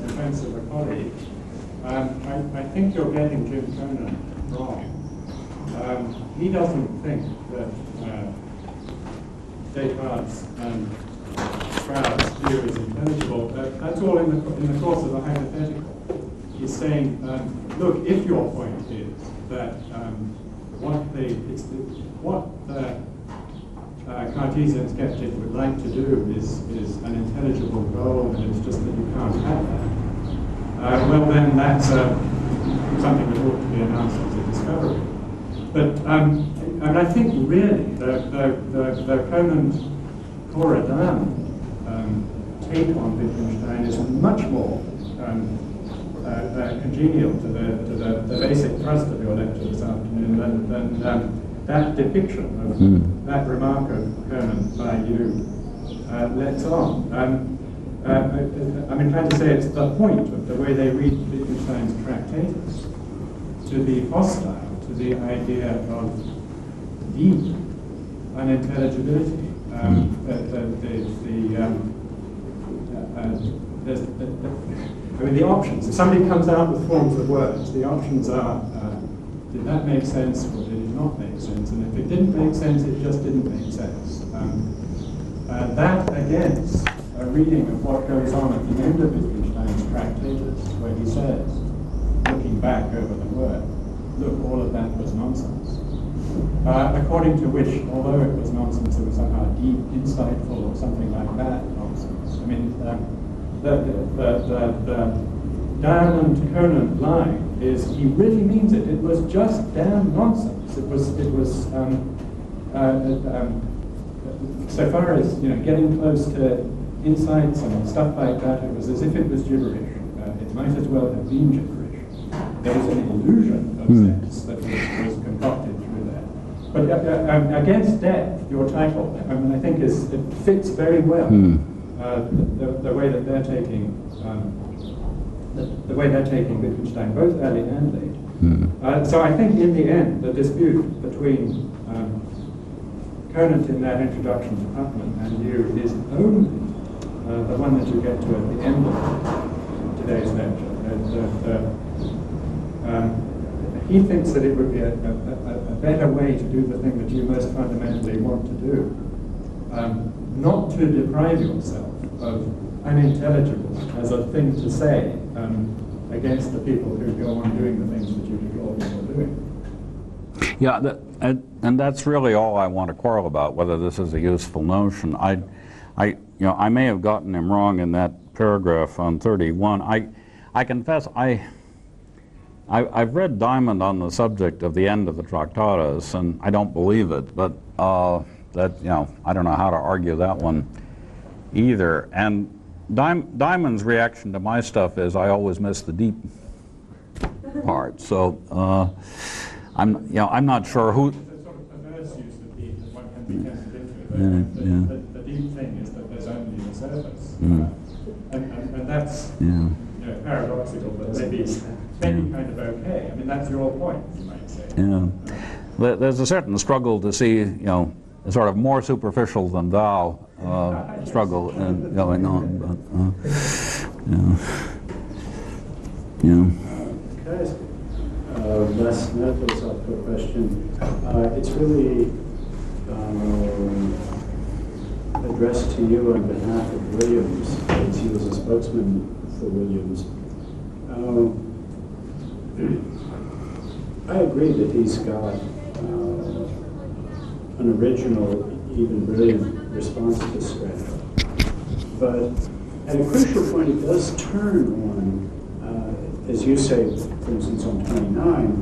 defense of a colleague, I think you're getting Jim Conan wrong. He doesn't think that Descartes and Stroud's view is intelligible. That's all in the course of a hypothetical. He's saying, look, if your point is that what the Cartesian skeptic would like to do is an intelligible goal, and it's just that you can't have that, well then that's something that ought to be announced as a discovery. But I think really the Conan-Cora-Diamond take on Wittgenstein is much more congenial to the basic thrust of your lecture this afternoon than that depiction of that remark of Conan by you lets on. I'm inclined to say it's the point of the way they read Wittgenstein's Tractatus to be hostile to the idea of deep unintelligibility. The options, if somebody comes out with forms of words, the options are, did that make sense or did it not make sense? And if it didn't make sense, it just didn't make sense. That against a reading of what goes on at the end of Wittgenstein's Tractatus, where he says, looking back over the word, look, all of that was nonsense. According to which, although it was nonsense, it was somehow deep, insightful, or something like that nonsense. I mean, the Diamond-Conan line is, he really means it. It was just damn nonsense. It was so far as getting close to insights and stuff like that, it was as if it was gibberish. It might as well have been gibberish. There was an illusion of sense that was concocted through that. But against death, your title, I think it fits very well. The way that they're taking the way they're taking Wittgenstein, both early and late. So I think in the end, the dispute between Conant in that introduction to Putnam and you is only the one that you get to at the end of today's lecture. He thinks that it would be a better way to do the thing that you most fundamentally want to do, not to deprive yourself of unintelligible as a thing to say against the people who go on doing the things that you deplore people doing. Yeah, and that's really all I want to quarrel about, whether this is a useful notion. I may have gotten him wrong in that paragraph on 31. I confess I've read Diamond on the subject of the end of the Tractatus, and I don't believe it, but I don't know how to argue that one either. And Diamond's reaction to my stuff is I always miss the deep part. So I'm not sure who. It's a sort of perverse use of deep that one can be tempted into. The deep thing is that there's only the surface, and that's paradoxical, but maybe kind of okay. I mean, that's your point, you might say. Yeah, there's a certain struggle to see, a sort of more superficial than thou struggle going on. But Can I ask less philosophical question? It's really addressed to you on behalf of Williams, as he was a spokesman for Williams. I agree that he's got an original, even brilliant response to Stroud. But at a crucial point, it does turn on, as you say, for instance, on 29,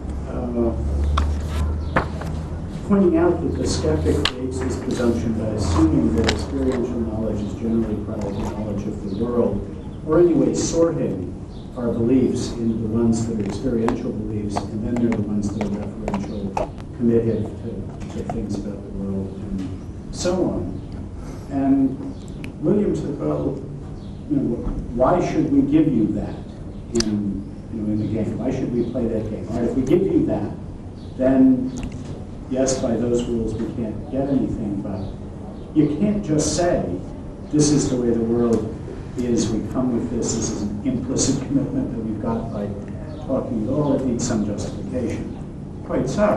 pointing out that the skeptic creates this presumption by assuming that experiential knowledge is generally prior to knowledge of the world, or anyway, sorting our beliefs into the ones that are experiential beliefs, and then there are the ones that are referential, committed to things about the world, and so on. And Williams said, well, why should we give you that in the game? Why should we play that game? All right, if we give you that, then yes, by those rules we can't get anything, but you can't just say, this is the way the world is we come with this is an implicit commitment that we've got by talking at all. It needs some justification. Quite so.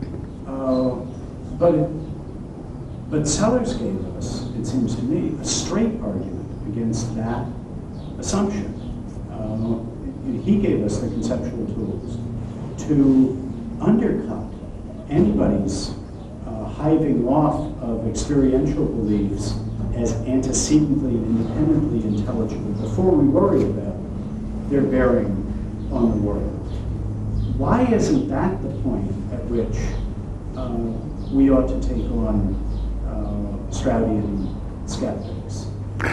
But Sellers gave us, it seems to me, a straight argument against that assumption. He gave us the conceptual tools to undercut anybody's hiving off of experiential beliefs as antecedently and independently intelligible before we worry about their bearing on the world. Why isn't that the point at which we ought to take on Stroudian skeptics?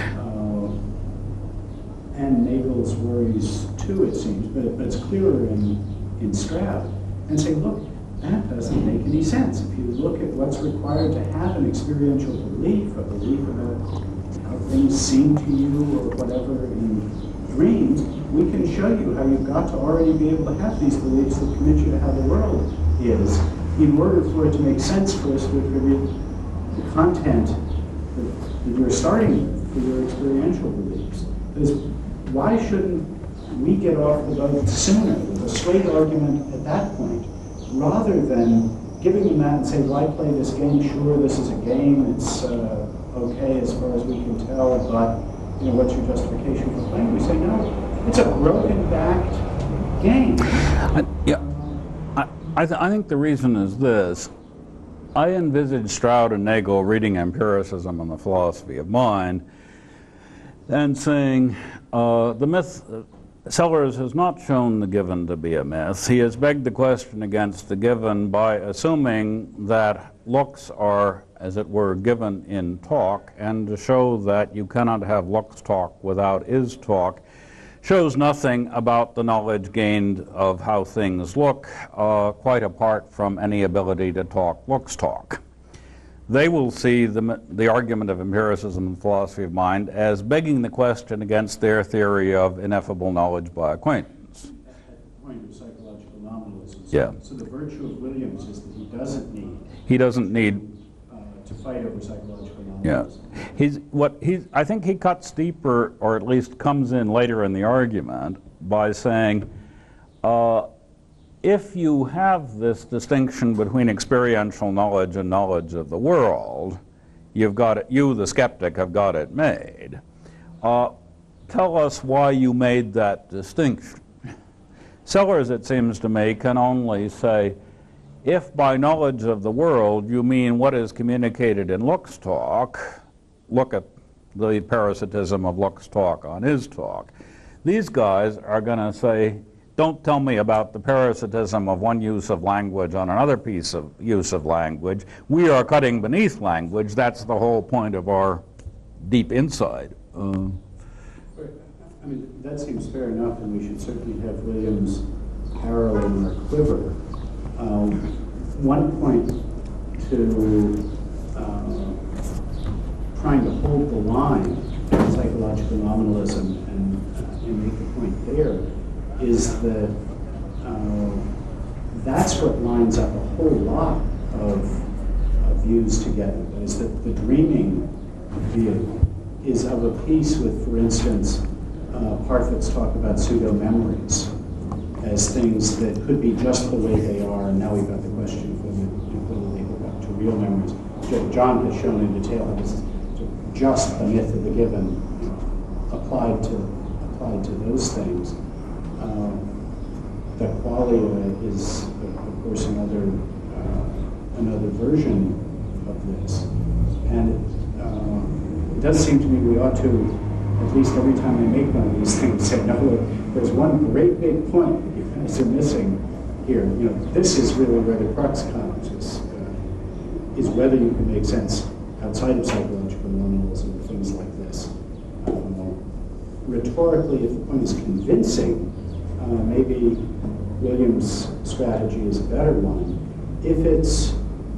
And Nagel's worries too, it seems, but it's clearer in Stroud, and say, look, that doesn't make any sense. If you look at what's required to have an experiential belief, a belief about how things seem to you or whatever in dreams, we can show you how you've got to already be able to have these beliefs that commit you to how the world is, in order for it to make sense for us to attribute the content that you're starting with for your experiential beliefs. Because why shouldn't we get off the boat sooner with a straight argument at that point, rather than giving them that and say, why play this game? Sure, this is a game. It's okay as far as we can tell, but what's your justification for playing? We say, no, it's a broken-backed game. I think the reason is this. I envisage Stroud and Nagel reading empiricism and the philosophy of mind and saying, the myth, Sellers has not shown the given to be a myth. He has begged the question against the given by assuming that looks are, as it were, given in talk, and to show that you cannot have looks talk without is talk shows nothing about the knowledge gained of how things look, quite apart from any ability to talk looks talk. They will see the argument of empiricism and philosophy of mind as begging the question against their theory of ineffable knowledge by acquaintance. At the point of psychological nominalism. Yeah. So the virtue of Williams is that he doesn't need to fight over psychological nominalism. Yeah. I think he cuts deeper, or at least comes in later in the argument, by saying, if you have this distinction between experiential knowledge and knowledge of the world, you've got it, you, the skeptic, have got it made. Tell us why you made that distinction. Sellers, it seems to me, can only say, if by knowledge of the world you mean what is communicated in looks talk, look at the parasitism of looks talk on is talk. These guys are going to say, don't tell me about the parasitism of one use of language on another piece of use of language. We are cutting beneath language. That's the whole point of our deep insight. I mean, that seems fair enough, and we should certainly have Williams' arrow in our quiver. One point to trying to hold the line in psychological nominalism and make the point there is that that's what lines up a whole lot of views together. Is that the dreaming view is of a piece with, for instance, Parfit's talk about pseudo-memories as things that could be just the way they are, and now we've got the question of whether they hook up to real memories. John has shown in detail how this is just the myth of the given applied to those things. The qualia is, of course, another version of this, and it does seem to me we ought to, at least every time we make one of these things, say, no, look, there's one great big point that you guys are missing here. This is really where the crux comes, is whether you can make sense outside of psychological nominalism of things like this. Rhetorically, if the point is convincing, maybe Williams' strategy is a better one. If it's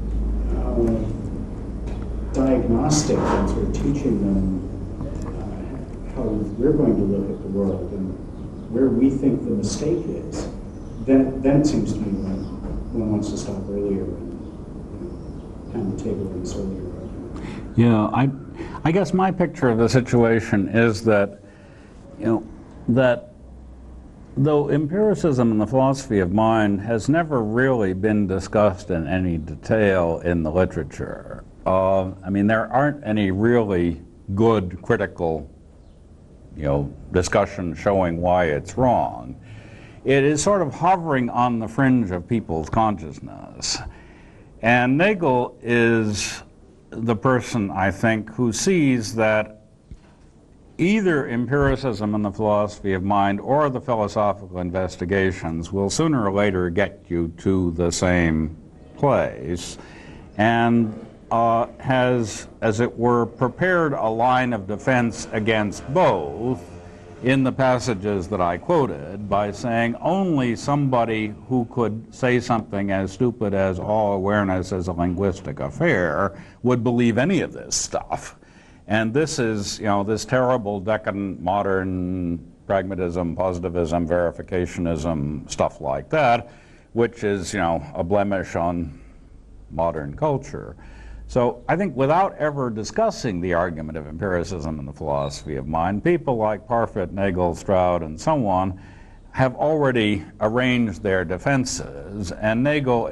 diagnostic and sort of teaching them how we're going to look at the world and where we think the mistake is, then it seems to me one wants to stop earlier and pound the table in this earlier argument. Yeah, I guess my picture of the situation is that that though empiricism and the philosophy of mind has never really been discussed in any detail in the literature, there aren't any really good critical, discussion showing why it's wrong. It is sort of hovering on the fringe of people's consciousness. And Nagel is the person, I think, who sees that either empiricism and the philosophy of mind or the philosophical investigations will sooner or later get you to the same place, and has, as it were, prepared a line of defense against both in the passages that I quoted by saying only somebody who could say something as stupid as all awareness is a linguistic affair would believe any of this stuff. And this is, this terrible decadent modern pragmatism, positivism, verificationism, stuff like that, which is, a blemish on modern culture. So I think without ever discussing the argument of empiricism and the philosophy of mind, people like Parfit, Nagel, Stroud, and so on have already arranged their defenses, and Nagel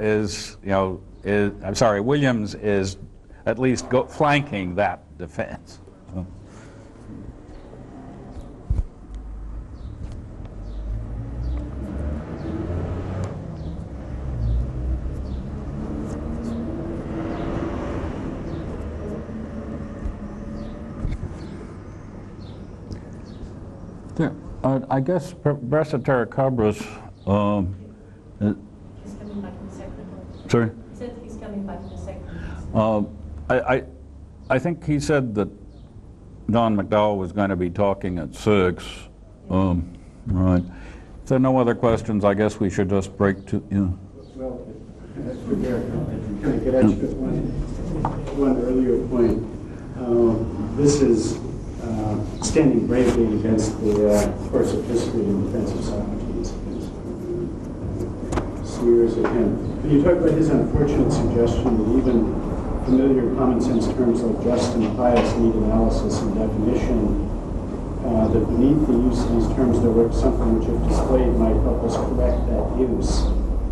Williams is at least flanking that defense. I guess Bressa Terracabras. He's coming back in a second. Sorry? He said he's coming back in a second. I think he said that Don McDowell was going to be talking at 6. Right. If there are no other questions, I guess we should just break to. Well, can I get at you one earlier point? This is standing bravely against the course of history in defense of Socrates. Sneers at him. When you talk about his unfortunate suggestion that even familiar common sense terms like just and pious need analysis and definition, that beneath the use of these terms there works something which, if displayed, might help us correct that use.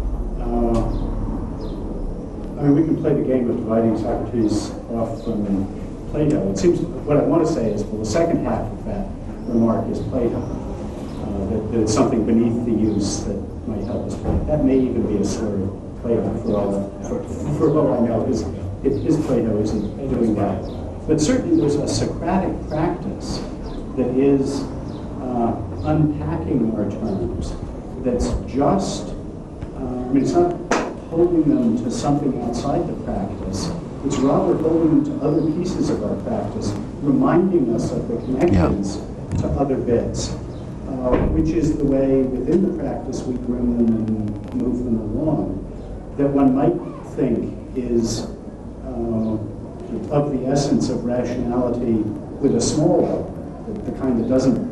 We can play the game of dividing Socrates off from Plato. It seems what I want to say is, well, the second half of that remark is Plato, that it's something beneath the use that might help us play. That may even be a slur of Plato for all I know. His Plato isn't doing that. But certainly there's a Socratic practice that is unpacking our terms, that's just, it's not holding them to something outside the practice. It's rather holding them to other pieces of our practice, reminding us of the connections to other bits, which is the way within the practice we bring them and move them along, that one might think is of the essence of rationality with a small o, the kind that doesn't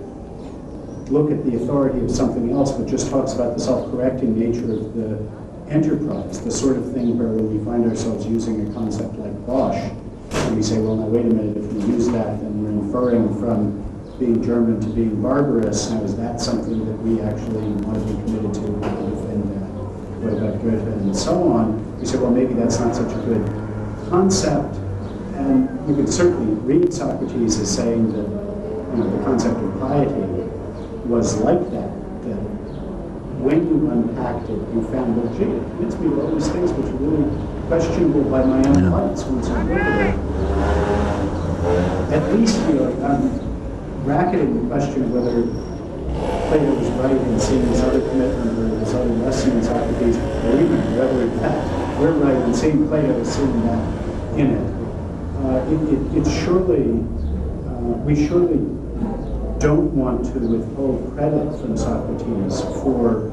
look at the authority of something else, but just talks about the self-correcting nature of the enterprise, the sort of thing where we find ourselves using a concept like Bosch, and we say, well, now wait a minute, if we use that, then we're inferring from being German to being barbarous. Now, is that something that we actually want to be committed to and defend that? What about Goethe and so on? We say, well, maybe that's not such a good concept, and you could certainly read Socrates as saying that the concept of piety was like that when you unpacked it, you found, well, gee, it fits me with all these things which are really questionable by my own lights once I look at it. At least, I'm bracketing the question of whether Plato was right in seeing this other commitment or this other lesson in Socrates, or even whether in fact we're right in seeing Plato as seeing that in it. It's surely, we surely don't want to withhold credit from Socrates for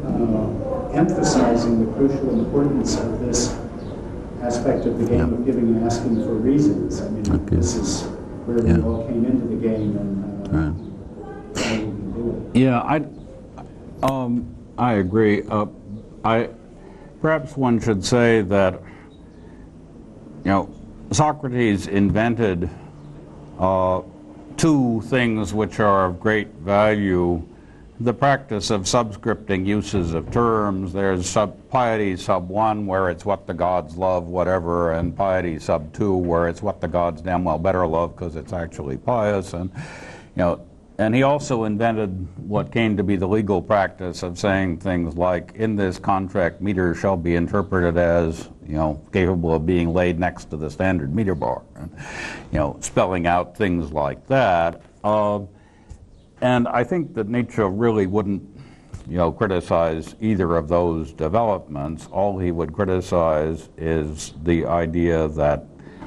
emphasizing the crucial importance of this aspect of the game of giving and asking for reasons. This is where we all came into the game and how we can do it. Yeah, I agree. Perhaps one should say that Socrates invented two things which are of great value. The practice of subscripting uses of terms. There's piety sub 1, where it's what the gods love, whatever, and piety sub 2, where it's what the gods damn well better love because it's actually pious. And and he also invented what came to be the legal practice of saying things like, in this contract, meter shall be interpreted as, capable of being laid next to the standard meter bar, and, spelling out things like that. And I think that Nietzsche really wouldn't, criticize either of those developments. All he would criticize is the idea that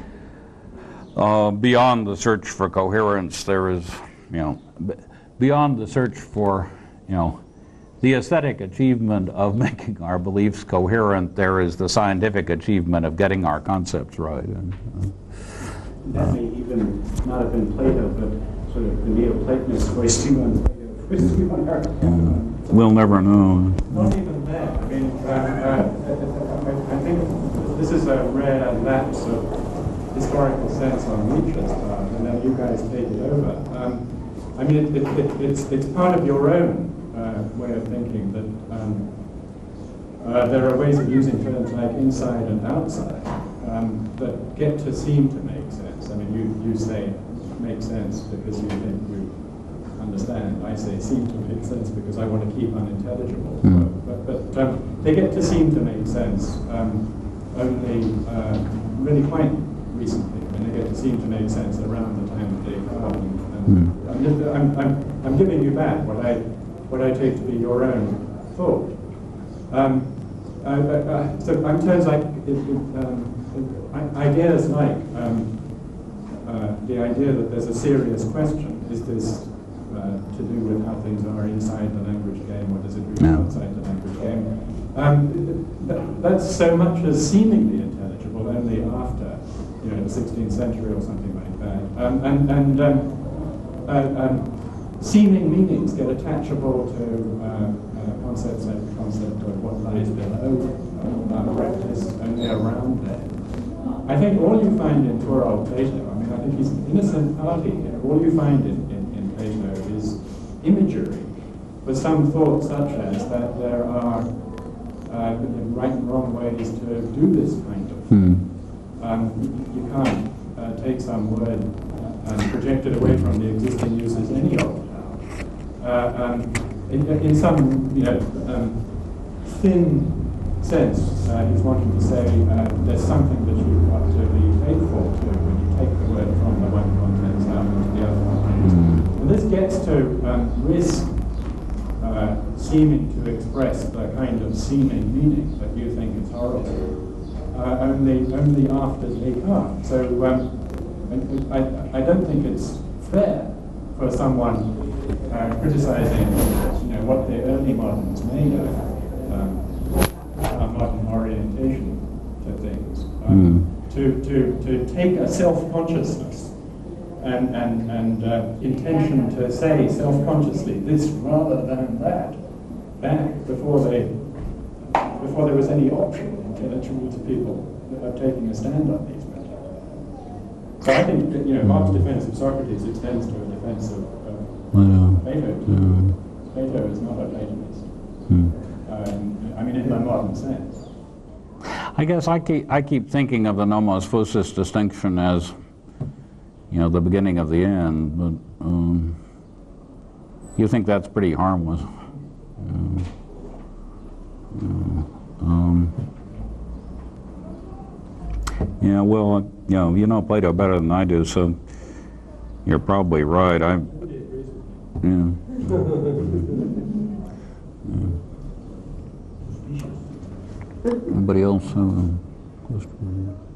beyond the search for coherence, there is, beyond the search for, the aesthetic achievement of making our beliefs coherent, there is the scientific achievement of getting our concepts right. That may even not have been Plato, but sort of the Neoplatonists hoisting on Plato, hoisting on our... We'll never know. Not even that. I mean, I think this is a rare lapse of historical sense on Nietzsche's part, and then you guys take it over. I mean, it's part of your own way of thinking that there are ways of using terms like inside and outside that get to seem to make sense. I mean, you say make sense because you think you understand. I say seem to make sense because I want to keep unintelligible. But they get to seem to make sense only really quite recently, and they get to seem to make sense around the time of Descartes. I'm giving you back what I take to be your own thought. So terms like ideas like the idea that there's a serious question: is this to do with how things are inside the language game, or does it do outside the language game? That's so much as seemingly intelligible only after the 16th century or something like that. Seeming meanings get attachable to concepts like the concept of what lies below practice, only around there. I think all you find in poor old Plato, I mean, I think he's an innocent party here. All you find in Plato is imagery, with some thought such as that there are right and wrong ways to do this kind of thing. You can't take some word and project it away from the existing uses any old how. In some thin sense, he's wanting to say there's something that you've got to be faithful to when you take the word from the one context out into the other one. And this gets to risk seeming to express the kind of seeming meaning that you think is horrible. Only after Descartes. So I don't think it's fair for someone criticizing, what the early moderns made of our modern orientation to things, to take a self-consciousness and intention to say self-consciously this rather than that back before there was any option intellectual to people of taking a stand on these matters. So I think that, Hobbes' defense of Socrates extends to a defense of Plato. Plato is not a Platonist. I mean, in the modern sense. I guess I keep thinking of the nomos physis distinction as, the beginning of the end, but you think that's pretty harmless. Yeah, well, you know Plato better than I do, so you're probably right. Anybody else have a question?